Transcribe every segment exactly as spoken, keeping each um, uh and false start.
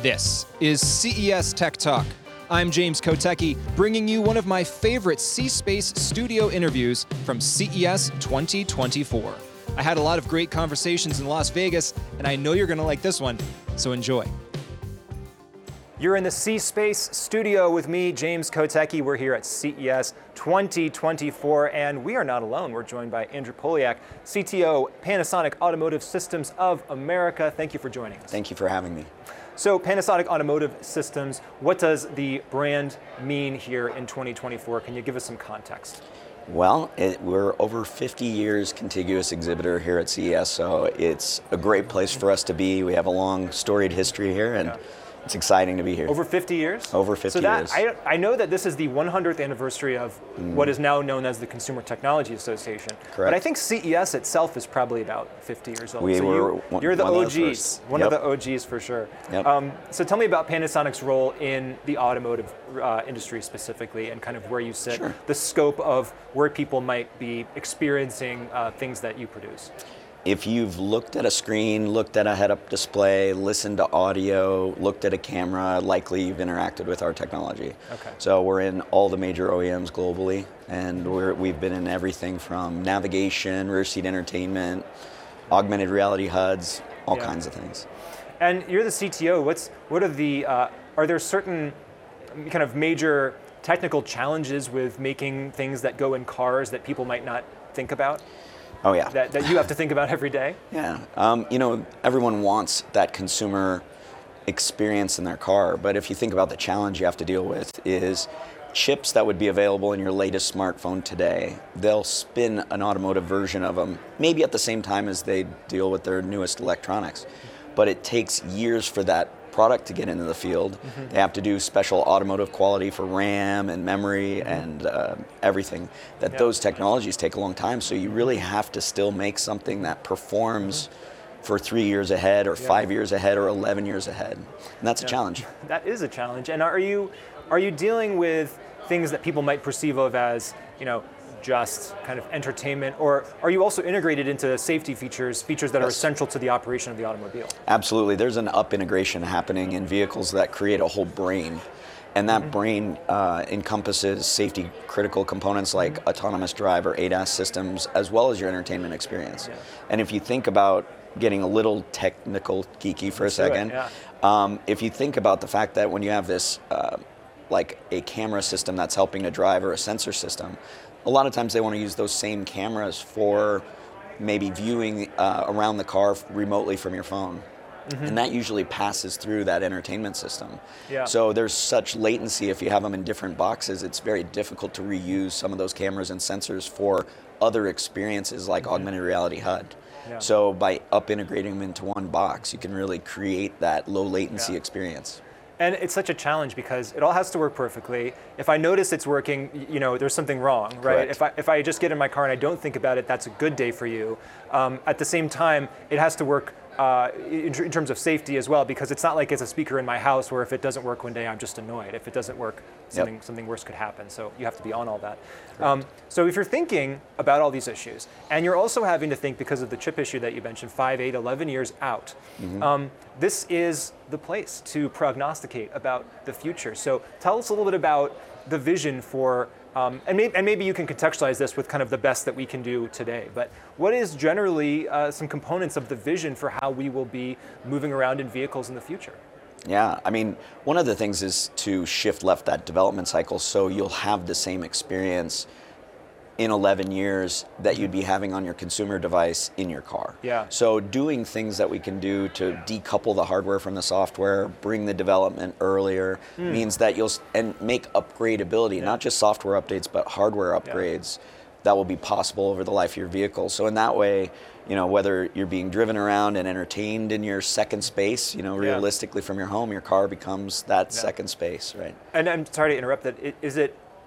This is C E S Tech Talk. I'm James Kotecki, bringing you one of my favorite C-Space studio interviews from C E S twenty twenty-four. I had a lot of great conversations in Las Vegas, and I know you're going to like this one, so enjoy. You're in the C-Space studio with me, James Kotecki. We're here at C E S twenty twenty-four, and we are not alone. We're joined by Andrew Poliak, C T O, Panasonic Automotive Systems of America. Thank you for joining us. Thank you for having me. So Panasonic Automotive Systems, what does the brand mean here in twenty twenty-four? Can you give us some context? Well, it, we're over fifty years contiguous exhibitor here at C E S, so it's a great place for us to be. We have a long storied history here, and yeah. It's exciting to be here. Over fifty years? Over fifty so that, years. I, I know that this is the one hundredth anniversary of mm. what is now known as the Consumer Technology Association. Correct. But I think C E S itself is probably about fifty years old. We so were you, one, you're the one O Gs, of the first. one Yep. of the O Gs for sure. Yep. Um, so tell me about Panasonic's role in the automotive uh, industry specifically, and kind of where you sit, Sure. the scope of where people might be experiencing uh, things that you produce. If you've looked at a screen, looked at a head-up display, listened to audio, looked at a camera, likely you've interacted with our technology. Okay. So we're in all the major O E Ms globally, and we're, we've been in everything from navigation, rear seat entertainment, augmented reality H U Ds, all Yeah. kinds of things. And you're the C T O. What's what are the uh, are there certain kind of major technical challenges with making things that go in cars that people might not think about? Oh yeah. That, that you have to think about every day? Yeah, um, you know, everyone wants that consumer experience in their car, but if you think about the challenge you have to deal with is chips that would be available in your latest smartphone today, they'll spin an automotive version of them, maybe at the same time as they deal with their newest electronics, but it takes years for that product to get into the field. Mm-hmm. They have to do special automotive quality for RAM and memory mm-hmm. and uh, everything. That yeah. Those technologies take a long time, so you really have to still make something that performs mm-hmm. for three years ahead or yeah. five years ahead or eleven years ahead. And that's yeah. a challenge. That is a challenge. And are you are you dealing with things that people might perceive of as, you know, just kind of entertainment, or are you also integrated into safety features, features that yes. are essential to the operation of the automobile? Absolutely. There's an up integration happening in vehicles that create a whole brain. And that mm-hmm. brain uh, encompasses safety critical components like mm-hmm. autonomous drive or A D A S systems, as well as your entertainment experience. Yeah. And if you think about getting a little technical geeky for Let's a second, yeah. um, if you think about the fact that when you have this, uh, like a camera system that's helping to drive or a sensor system, a lot of times they want to use those same cameras for maybe viewing uh, around the car remotely from your phone. Mm-hmm. And that usually passes through that entertainment system. Yeah. So there's such latency if you have them in different boxes, it's very difficult to reuse some of those cameras and sensors for other experiences like mm-hmm. augmented reality H U D. Yeah. So by up integrating them into one box, you can really create that low latency yeah. experience. And it's such a challenge because it all has to work perfectly. If I notice it's working, you know, there's something wrong, right? Correct. If I if I just get in my car and I don't think about it, that's a good day for you. Um, at the same time, it has to work uh, in, in terms of safety as well, because it's not like it's a speaker in my house where if it doesn't work one day, I'm just annoyed. If it doesn't work, something yep. something worse could happen. So you have to be on all that. Um, so if you're thinking about all these issues, and you're also having to think because of the chip issue that you mentioned, five, eight, eleven years out, mm-hmm. um, this is the place to prognosticate about the future. So tell us a little bit about the vision for, um, and, may, and maybe you can contextualize this with kind of the best that we can do today, but what is generally uh, some components of the vision for how we will be moving around in vehicles in the future? Yeah, I mean, one of the things is to shift left that development cycle so you'll have the same experience in eleven years that you'd be having on your consumer device in your car. Yeah. So doing things that we can do to decouple the hardware from the software, bring the development earlier, mm. means that you'll, and make upgradability, yeah. not just software updates, but hardware upgrades yeah. that will be possible over the life of your vehicle. So in that way, you know, whether you're being driven around and entertained in your second space, you know, realistically yeah. from your home, your car becomes that yeah. second space, right? And I'm sorry to interrupt that. Is it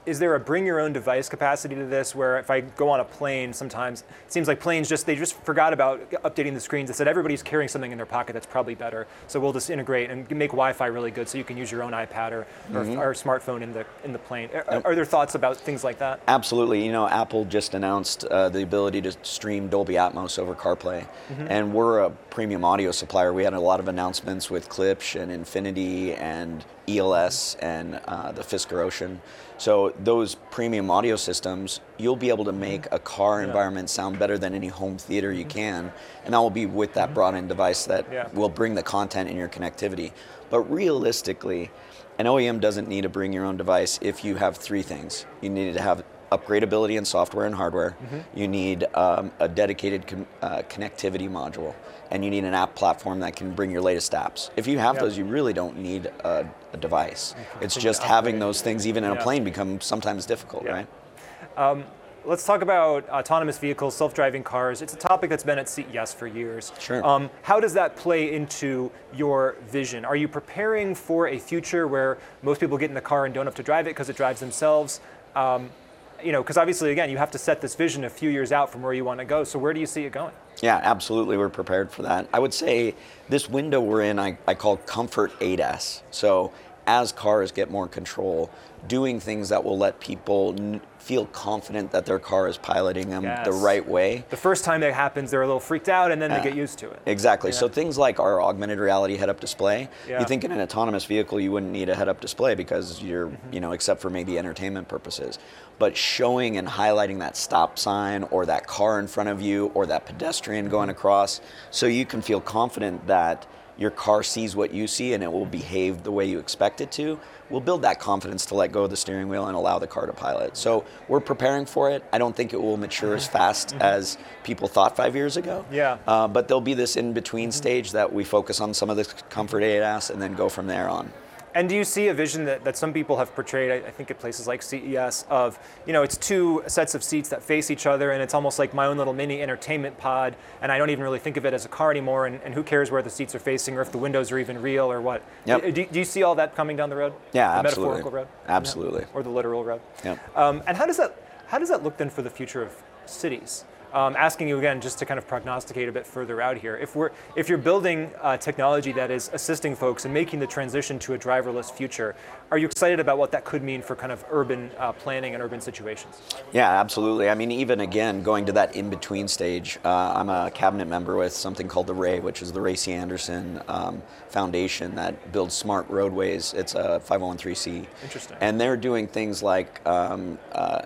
is there a bring your own device capacity to this where if I go on a plane sometimes, it seems like planes just, they just forgot about updating the screens. They said everybody's carrying something in their pocket that's probably better. So we'll just integrate and make Wi-Fi really good so you can use your own iPad or, mm-hmm. or, or smartphone in the in the plane. Are, yep. are there thoughts about things like that? Absolutely. You know, Apple just announced uh, the ability to stream Dolby Atmos over CarPlay. Mm-hmm. And we're a premium audio supplier. We had a lot of announcements with Klipsch and Infinity and E L S and uh, the Fisker Ocean. So those premium audio systems, you'll be able to make a car yeah. environment sound better than any home theater you can, and that will be with that broad-end device that yeah. will bring the content in your connectivity. But realistically, an O E M doesn't need to bring your own device if you have three things. You need to have upgradability in software and hardware, mm-hmm. you need um, a dedicated com- uh, connectivity module, and you need an app platform that can bring your latest apps. If you have yep. those, you really don't need a, a device. Okay. It's just having those things, even in yeah. a plane, become sometimes difficult, yeah. right? Um, let's talk about autonomous vehicles, self-driving cars. It's a topic that's been at C E S for years. Sure. Um, how does that play into your vision? Are you preparing for a future where most people get in the car and don't have to drive it because it drives themselves? Um, You know, because obviously, again, you have to set this vision a few years out from where you want to go. So where do you see it going? Yeah, absolutely. We're prepared for that. I would say this window we're in, I, I call comfort A D A S. So as cars get more control, doing things that will let people n- feel confident that their car is piloting them yes. the right way. The first time that happens, they're a little freaked out, and then yeah. they get used to it. Exactly. Yeah. So things like our augmented reality head-up display, yeah. you think in an autonomous vehicle you wouldn't need a head-up display because you're, mm-hmm. you know, except for maybe entertainment purposes. But showing and highlighting that stop sign or that car in front of you or that pedestrian going across, so you can feel confident that your car sees what you see and it will behave the way you expect it to, will build that confidence to let go of the steering wheel and allow the car to pilot. So we're preparing for it. I don't think it will mature as fast mm-hmm. as people thought five years ago. Yeah. Uh, but there'll be this in-between mm-hmm. stage that we focus on some of the comfort A D A S and then go from there on. And do you see a vision that, that some people have portrayed, I, I think at places like C E S, of, you know, it's two sets of seats that face each other and it's almost like my own little mini entertainment pod and I don't even really think of it as a car anymore and, and who cares where the seats are facing or if the windows are even real or what? Yep. Do, do you see all that coming down the road? Yeah, the absolutely. metaphorical road? Absolutely. Yeah. Or the literal road? Yep. Um, and how does that how does that look then for the future of cities? Um, asking you again, just to kind of prognosticate a bit further out here, if we're if you're building uh, technology that is assisting folks and making the transition to a driverless future, are you excited about what that could mean for kind of urban uh, planning and urban situations? Yeah, absolutely. I mean, even again, going to that in-between stage, uh, I'm a cabinet member with something called the R A Y, which is the Ray C. Anderson um, Foundation that builds smart roadways. It's a five oh one c. Interesting. And they're doing things like um, uh,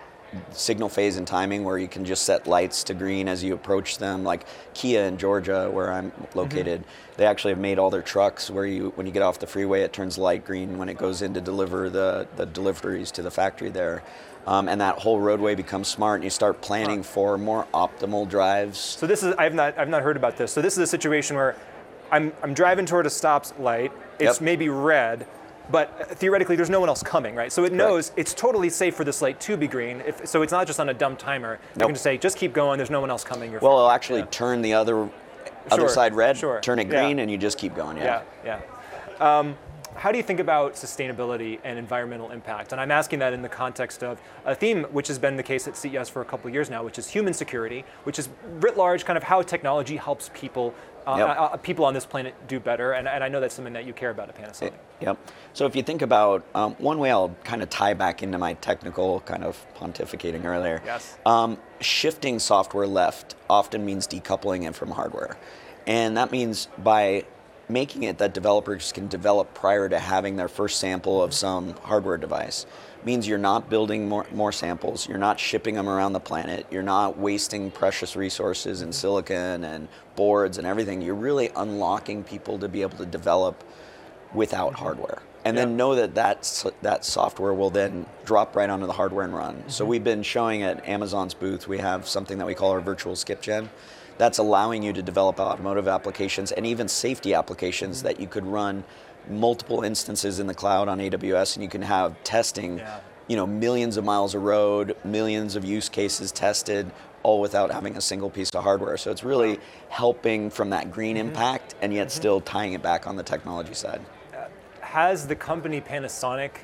signal phase and timing where you can just set lights to green as you approach them, like Kia in Georgia where I'm located. Mm-hmm. They actually have made all their trucks where you when you get off the freeway it turns light green when it goes in to deliver the, the deliveries to the factory there. Um, and that whole roadway becomes smart and you start planning huh. for more optimal drives. So this is I've not I've not heard about this. So this is a situation where I'm I'm driving toward a stop light, it's yep. maybe red, but theoretically, there's no one else coming, right? So it knows Correct. It's totally safe for this light to be green. If, so it's not just on a dumb timer. Nope. You can just say, just keep going. There's no one else coming. You're well, fine. it'll actually yeah. turn the other sure. other side red, sure. turn it green, yeah. and you just keep going. Yeah, yeah, yeah. Um, how do you think about sustainability and environmental impact? And I'm asking that in the context of a theme which has been the case at C E S for a couple of years now, which is human security, which is writ large kind of how technology helps people Uh, yep. uh, people on this planet do better, and, and I know that's something that you care about at Panasonic. Yep. So if you think about, um, one way I'll kind of tie back into my technical kind of pontificating earlier, yes. um, shifting software left often means decoupling it from hardware. And that means by making it that developers can develop prior to having their first sample of some hardware device, means you're not building more, more samples, you're not shipping them around the planet, you're not wasting precious resources in silicon and boards and everything. You're really unlocking people to be able to develop without hardware. And yeah. then know that that, that software will then drop right onto the hardware and run. Mm-hmm. So we've been showing at Amazon's booth, we have something that we call our virtual skip gen. That's allowing you to develop automotive applications and even safety applications mm-hmm. that you could run multiple instances in the cloud on A W S, and you can have testing, yeah. you know, millions of miles of road, millions of use cases tested, all without having a single piece of hardware. So it's really helping from that green mm-hmm. impact, and yet mm-hmm. still tying it back on the technology side. Uh, has the company Panasonic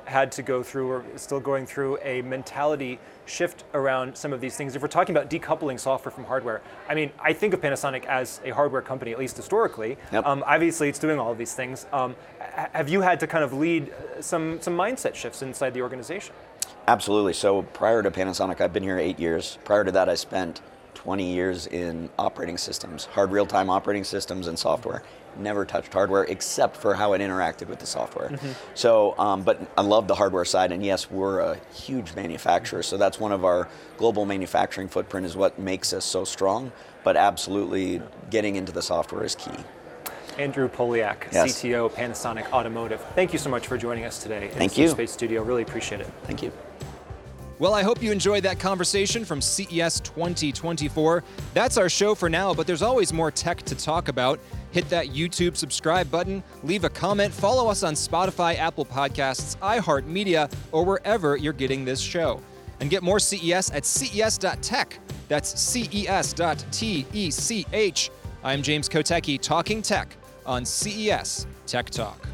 had to go through, or is still going through, a mentality shift around some of these things. If we're talking about decoupling software from hardware, I mean, I think of Panasonic as a hardware company, at least historically. Yep. Um, obviously, it's doing all of these things. Um, have you had to kind of lead some some mindset shifts inside the organization? Absolutely. So prior to Panasonic, I've been here eight years. Prior to that, I spent twenty years in operating systems, hard real-time operating systems and software. Never touched hardware except for how it interacted with the software. Mm-hmm. So, um, but I love the hardware side, and yes, we're a huge manufacturer, so that's one of our global manufacturing footprint is what makes us so strong, but absolutely getting into the software is key. Andrew Poliak, Yes. C T O, Panasonic Automotive. Thank you so much for joining us today in Thank the you. Space Studio. Really appreciate it. Thank you. Well, I hope you enjoyed that conversation from C E S twenty twenty-four. That's our show for now, but there's always more tech to talk about. Hit that YouTube subscribe button, leave a comment, follow us on Spotify, Apple Podcasts, iHeartMedia, or wherever you're getting this show. And get more C E S at C E S dot tech. That's C E S dot tech. I'm James Kotecki, talking tech on C E S Tech Talk.